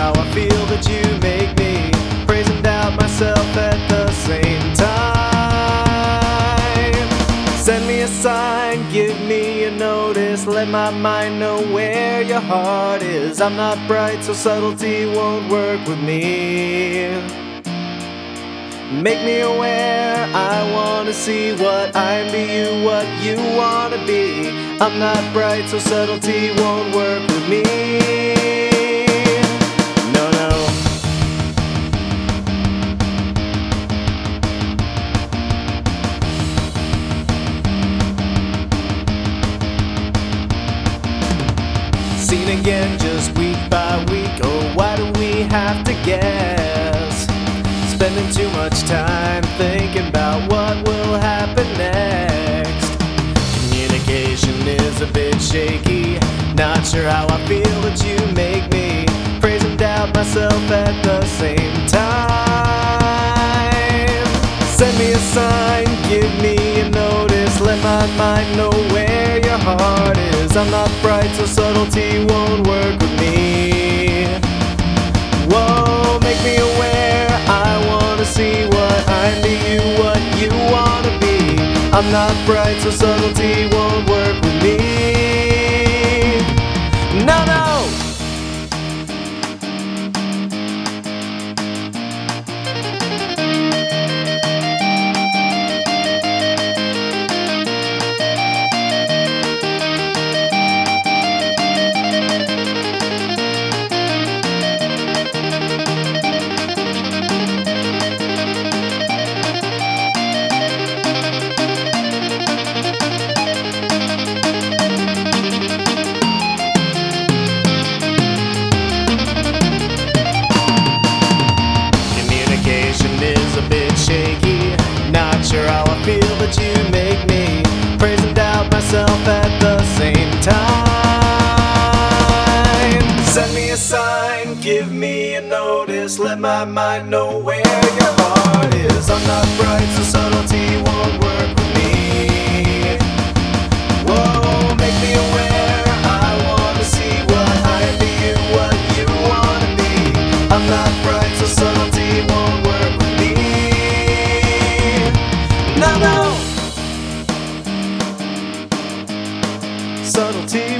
how I feel that you make me praise and doubt myself at the same time. Send me a sign, give me a notice, let my mind know where your heart is. I'm not bright, so subtlety won't work with me. Make me aware, I wanna see what I'm to you, what you wanna be. I'm not bright, so subtlety won't work with me. No, no. Seen again just week by week, oh why do we have to guess? Spending too much time thinking about what will happen next. Communication is a bit shaky, not sure how I feel that you make me praise and doubt myself at the same time. Send me a sign, give me a notice, let my mind know where your heart is. I'm not bright, so subtlety won't work with me. Whoa, make me aware, I wanna see what I'm to you, what you wanna be. I'm not bright, so subtlety won't work with me. No, no. Is a bit shaky, not sure how I feel that you make me praise and doubt myself at the same time. Send me a sign, give me a notice, let my mind know where your heart is. I'm not bright, so subtlety won't work with me. Whoa, make me aware, I wanna see what I be, what you wanna be. I'm not bright, so subtlety won't work with me. No, no. Subtlety